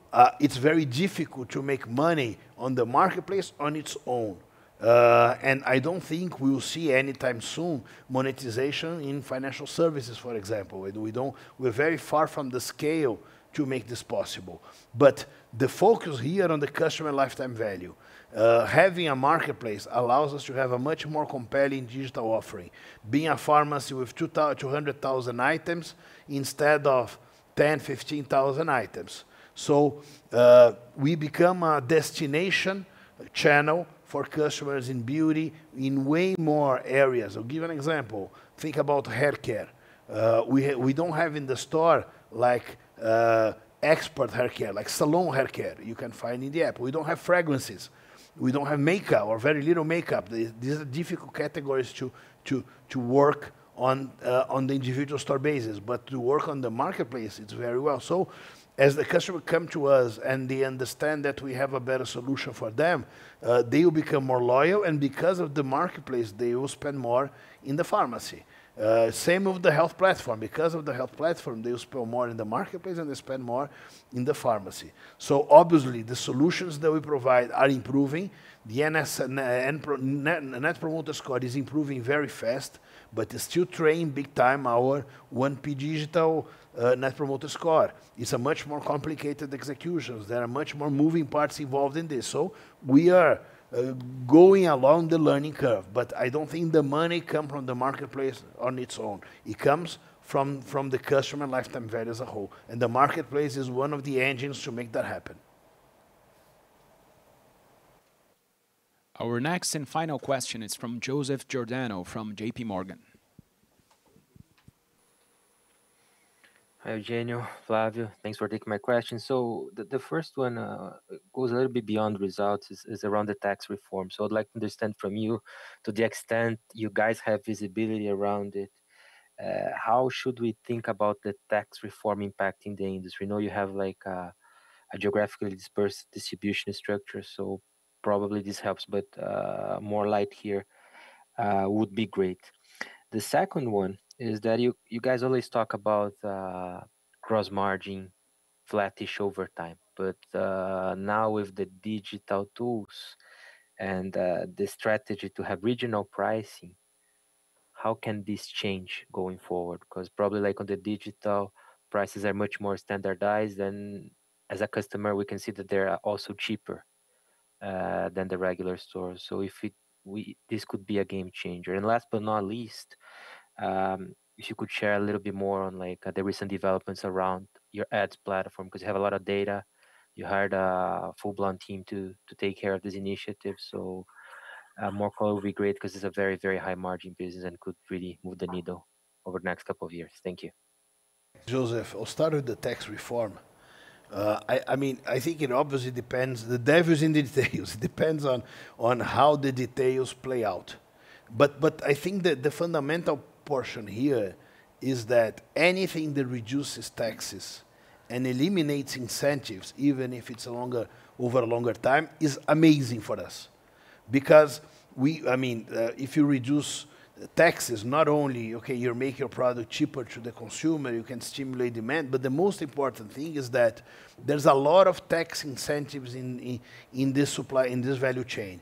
it's very difficult to make money on the marketplace on its own. And I don't think we'll see anytime soon monetization in financial services, for example. We're very far from the scale to make this possible. But the focus here on the customer lifetime value, having a marketplace allows us to have a much more compelling digital offering. Being a pharmacy with 200,000 items instead of 10, 15,000 items. So we become a destination channel for customers in beauty in way more areas. I'll give an example. Think about hair care. We don't have in the store like expert hair care, like salon hair care you can find in the app. We don't have fragrances. We don't have makeup or very little makeup. These are difficult categories to work on the individual store basis, but to work on the marketplace, it's very well. So as the customer come to us and they understand that we have a better solution for them, they will become more loyal, and because of the marketplace, they will spend more in the pharmacy. Same with the health platform. Because of the health platform, they will spend more in the marketplace and they spend more in the pharmacy. So obviously, the solutions that we provide are improving. The Net Promoter Score is improving very fast, but it's still trailing big time our 1P digital Net Promoter Score. It's a much more complicated executions. There are much more moving parts involved in this. So we are going along the learning curve, but I don't think the money comes from the marketplace on its own. It comes from the customer lifetime value as a whole, and the marketplace is one of the engines to make that happen. Our next and final question is from Joseph Giordano from JP Morgan. Hi, Eugenio, Flavio. Thanks for taking my question. So the first one goes a little bit beyond results, is around the tax reform. So I'd like to understand from you, to the extent you guys have visibility around it, how should we think about the tax reform impacting the industry? I know you have like a geographically dispersed distribution structure, so probably this helps, but more light here would be great. The second one is that you guys always talk about gross margin flattish over time, but now with the digital tools and the strategy to have regional pricing, how can this change going forward? Because probably like on the digital, prices are much more standardized, and as a customer, we can see that they're also cheaper than the regular stores. So if this could be a game changer. And last but not least, if you could share a little bit more on like the recent developments around your ads platform, because you have a lot of data. You hired a full-blown team to take care of this initiative. So more color would be great, because it's a very, very high margin business and could really move the needle over the next couple of years. Thank you. Joseph, I'll start with the tax reform. I mean, I think it obviously depends. The devil is in the details. It depends on how the details play out. But I think that the fundamental portion here is that anything that reduces taxes and eliminates incentives, even if it's over a longer time, is amazing for us. Because if you reduce taxes, not only, okay, you make your product cheaper to the consumer, you can stimulate demand, but the most important thing is that there's a lot of tax incentives in this value chain,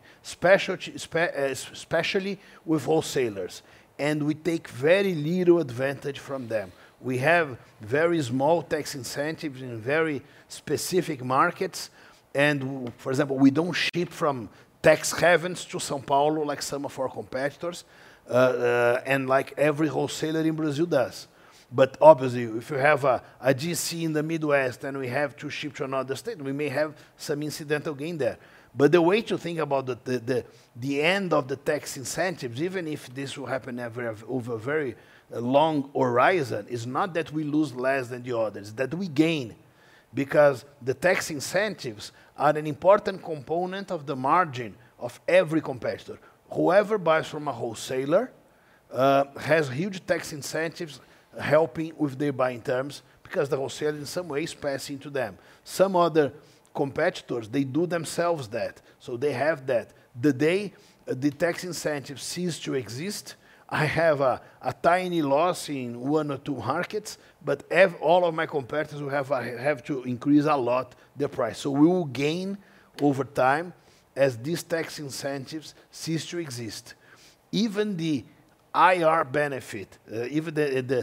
especially with wholesalers, and we take very little advantage from them. We have very small tax incentives in very specific markets, and for example, we don't ship from tax havens to São Paulo like some of our competitors, and like every wholesaler in Brazil does. But obviously, if you have a GC in the Midwest and we have to ship to another state, we may have some incidental gain there. But the way to think about the end of the tax incentives, even if this will happen over a very long horizon, is not that we lose less than the others, that we gain. Because the tax incentives are an important component of the margin of every competitor. Whoever buys from a wholesaler has huge tax incentives helping with their buying terms, because the wholesaler in some ways passing to them. Some other competitors, they do themselves that. So they have that. The day the tax incentive cease to exist, I have a tiny loss in 1 or 2 markets, but all of my competitors will have to increase a lot the price. So we will gain over time as these tax incentives cease to exist. Even the IR benefit, even the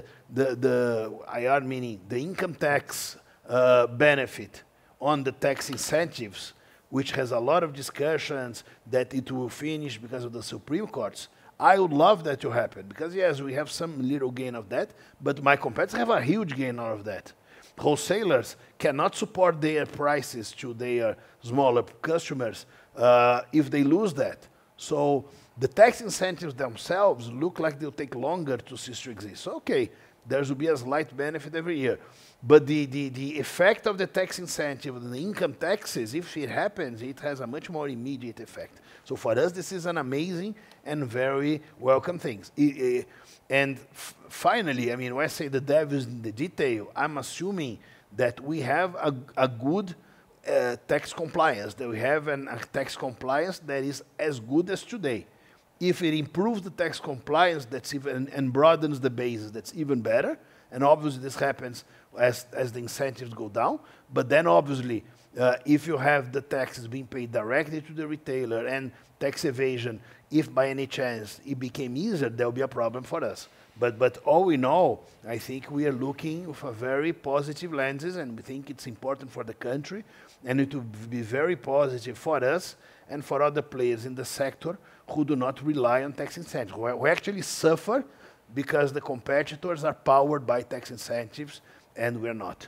IR meaning the income tax benefit on the tax incentives, which has a lot of discussions that it will finish because of the Supreme Courts. I would love that to happen because, yes, we have some little gain of that, but my competitors have a huge gain out of that. Wholesalers cannot support their prices to their smaller customers if they lose that. So the tax incentives themselves look like they'll take longer to cease to exist. So, okay, there will be a slight benefit every year. But the effect of the tax incentive, the income taxes, if it happens, it has a much more immediate effect. So for us, this is an amazing and very welcome thing. And finally, I mean, when I say the devil is in the detail, I'm assuming that we have a good tax compliance, that we have a tax compliance that is as good as today. If it improves the tax compliance that's even, and broadens the basis, that's even better. And obviously this happens as the incentives go down. But then obviously, if you have the taxes being paid directly to the retailer and tax evasion, if by any chance it became easier, there will be a problem for us. But all in all, I think we are looking for very positive lenses, and we think it's important for the country, and it will be very positive for us and for other players in the sector who do not rely on tax incentives. We actually suffer because the competitors are powered by tax incentives, and we're not.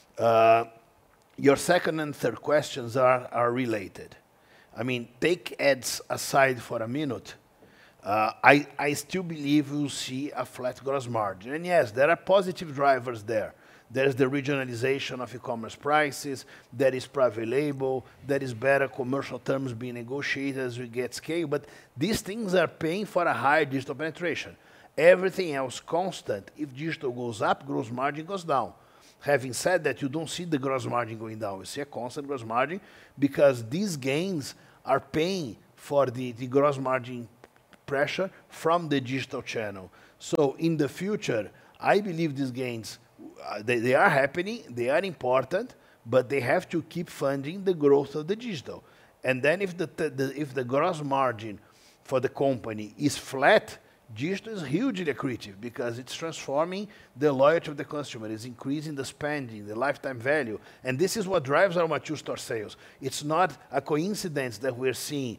Your second and third questions are related. I mean, take ads aside for a minute. I still believe we'll see a flat gross margin. And yes, there are positive drivers there. There's the regionalization of e-commerce prices, there is private label, there is better commercial terms being negotiated as we get scale, but these things are paying for a higher digital penetration. Everything else constant, if digital goes up, gross margin goes down. Having said that, you don't see the gross margin going down. You see a constant gross margin because these gains are paying for the gross margin pressure from the digital channel. So in the future, I believe these gains, they are happening, they are important, but they have to keep funding the growth of the digital. And then if the gross margin for the company is flat, digital is hugely accretive because it's transforming the loyalty of the customer, it's increasing the spending, the lifetime value. And this is what drives our mature store sales. It's not a coincidence that we're seeing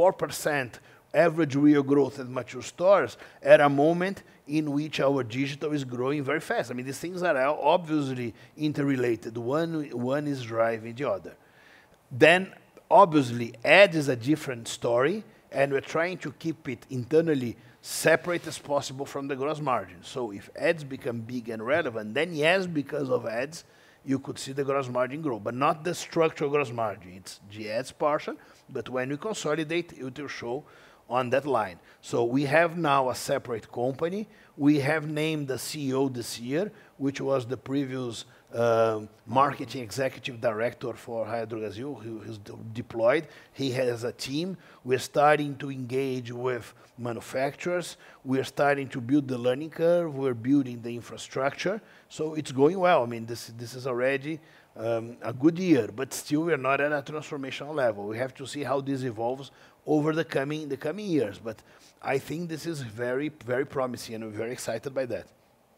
4% average real growth at mature stores at a moment in which our digital is growing very fast. I mean, these things are obviously interrelated. One is driving the other. Then, obviously, ad is a different story, and we're trying to keep it internally separate as possible from the gross margin. So if ads become big and relevant, then yes, because of ads, you could see the gross margin grow, but not the structural gross margin. It's the ads portion, but when we consolidate, it will show on that line. So we have now a separate company. We have named the CEO this year, which was the previous marketing executive director for Raia Drogasil, who is deployed. He has a team. We're starting to engage with manufacturers. We're starting to build the learning curve. We're building the infrastructure. So it's going well. I mean, this is already a good year, but still we're not at a transformational level. We have to see how this evolves over the coming years. But I think this is very, very promising, and we're very excited by that.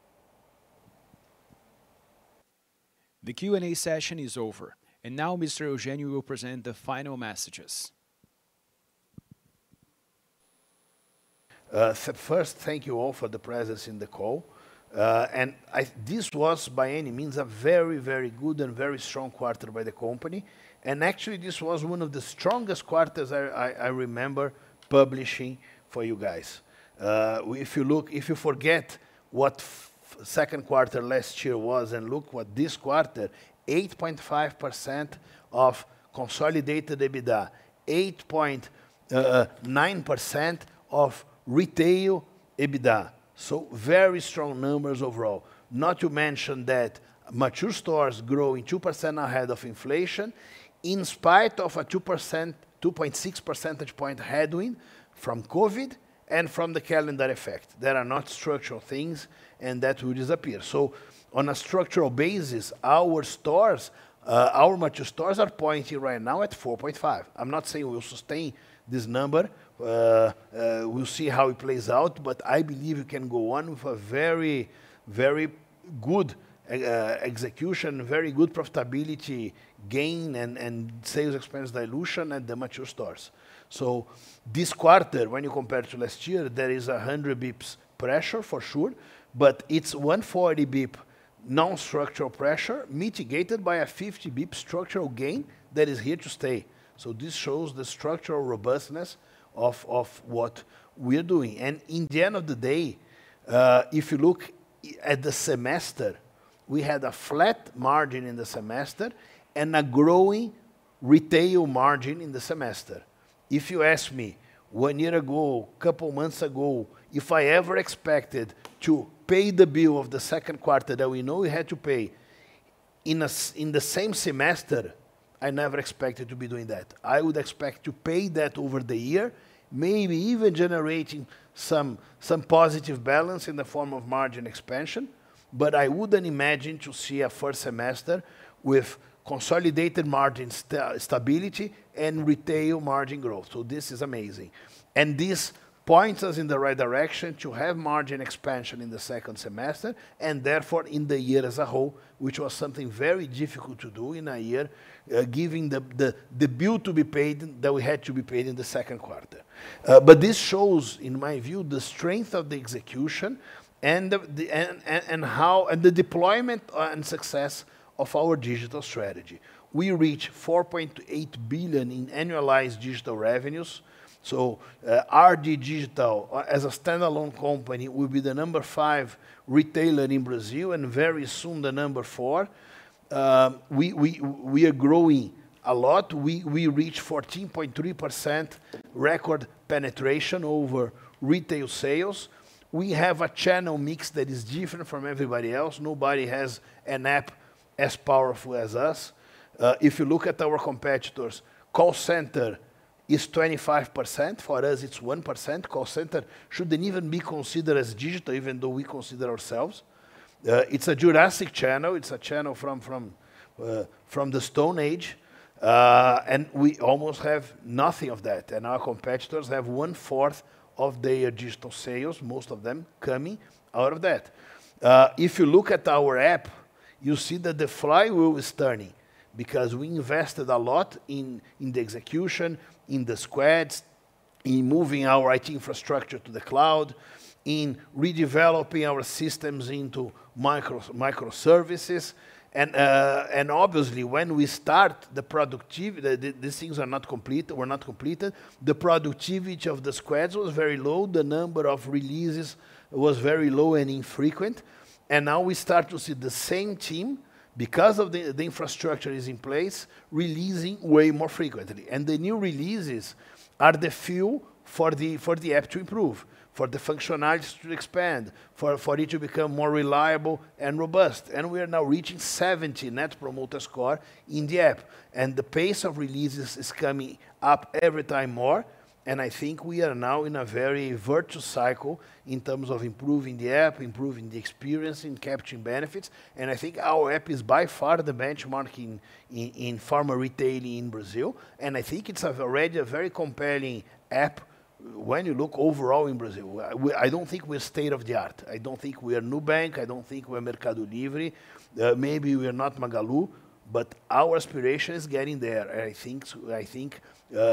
The Q&A session is over, and now Mr. Eugenio will present the final messages. First, thank you all for the presence in the call. This was, by any means, a very, very good and very strong quarter by the company. And actually, this was one of the strongest quarters I remember publishing for you guys. If you forget what second quarter last year was and look what this quarter, 8.5% of consolidated EBITDA, 8.9% of retail EBITDA. So very strong numbers overall. Not to mention that mature stores growing 2% ahead of inflation, in spite of a 2.6 percentage point headwind from COVID and from the calendar effect. There are not structural things, and that will disappear. So on a structural basis, our stores, our mature stores are pointing right now at 4.5. I'm not saying we'll sustain this number. We'll see how it plays out, but I believe we can go on with a very, very good execution, very good profitability gain and sales expense dilution at the mature stores. So this quarter, when you compare to last year, there is 100 bips pressure for sure, but it's 140 bip non-structural pressure mitigated by a 50 bip structural gain that is here to stay. So this shows the structural robustness of what we're doing. And in the end of the day, if you look at the semester, we had a flat margin in the semester and a growing retail margin in the semester. If you ask me 1 year ago, couple months ago, if I ever expected to pay the bill of the second quarter that we know we had to pay in the same semester, I never expected to be doing that. I would expect to pay that over the year, maybe even generating some positive balance in the form of margin expansion, but I wouldn't imagine to see a first semester with consolidated margin stability and retail margin growth. So this is amazing. And this points us in the right direction to have margin expansion in the second semester and therefore in the year as a whole, which was something very difficult to do in a year, given the bill to be paid that we had to be paid in the second quarter. But this shows, in my view, the strength of the execution and the deployment and success of our digital strategy. We reached 4.8 billion in annualized digital revenues. So RD Digital, as a standalone company, will be the number 5 retailer in Brazil and very soon the number 4. We are growing a lot. We reached 14.3% record penetration over retail sales. We have a channel mix that is different from everybody else. Nobody has an app as powerful as us. If you look at our competitors, call center is 25%. For us, it's 1%. Call center shouldn't even be considered as digital, even though we consider ourselves. It's a Jurassic channel. It's a channel from the Stone Age. And we almost have nothing of that. And our competitors have 1/4 of their digital sales, most of them coming out of that. If you look at our app, you see that the flywheel is turning because we invested a lot in the execution, in the squads, in moving our IT infrastructure to the cloud, in redeveloping our systems into microservices. And obviously, when we start the productivity, these things are not complete, were not completed. The productivity of the squads was very low. The number of releases was very low and infrequent. And now we start to see the same team, because of the infrastructure is in place, releasing way more frequently. And the new releases are the fuel for the app to improve, for the functionalities to expand, for it to become more reliable and robust. And we are now reaching 70 Net Promoter Score in the app. And the pace of releases is coming up every time more. And I think we are now in a very virtuous cycle in terms of improving the app, improving the experience, and capturing benefits. And I think our app is by far the benchmark in pharma retailing in Brazil. And I think it's already a very compelling app when you look overall in Brazil. I don't think we're state of the art. I don't think we are Nubank. I don't think we're Mercado Livre. Maybe we're not Magalu, but our aspiration is getting there. I think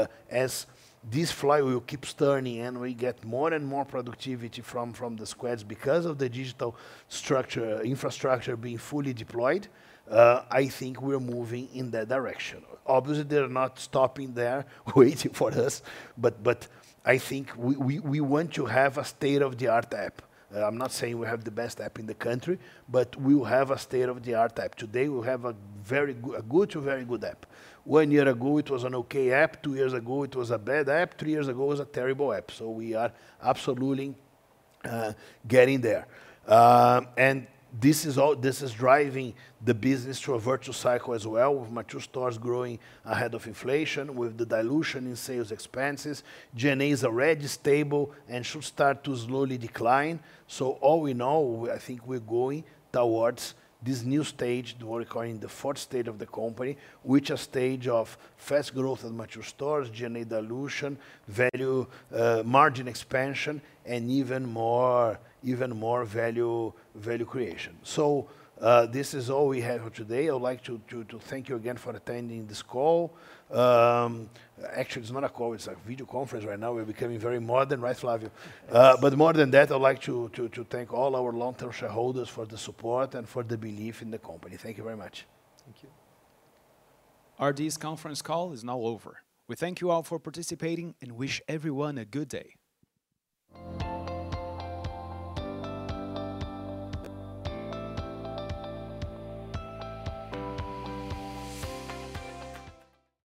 as this flywheel keeps turning and we get more and more productivity from the squads because of the digital infrastructure being fully deployed, I think we're moving in that direction. Obviously, they're not stopping there waiting for us, but I think we want to have a state-of-the-art app. I'm not saying we have the best app in the country, but we will have a state-of-the-art app. Today, we have a good to very good app. 1 year ago, it was an okay app. 2 years ago, it was a bad app. 3 years ago, it was a terrible app. So we are absolutely getting there. And This is driving the business to a virtuous cycle as well, with mature stores growing ahead of inflation, with the dilution in sales expenses. G&A is already stable and should start to slowly decline. So all in all, I think we're going towards this new stage, what we're calling the fourth stage of the company, which a stage of fast growth at mature stores, G&A dilution, value margin expansion, and even more value creation. So this is all we have for today. I would like to thank you again for attending this call. Actually, it's not a call, it's a video conference right now. We're becoming very modern, right, Flavio? But more than that, I'd like to thank all our long-term shareholders for the support and for the belief in the company. Thank you very much. Thank you. RD's conference call is now over. We thank you all for participating and wish everyone a good day.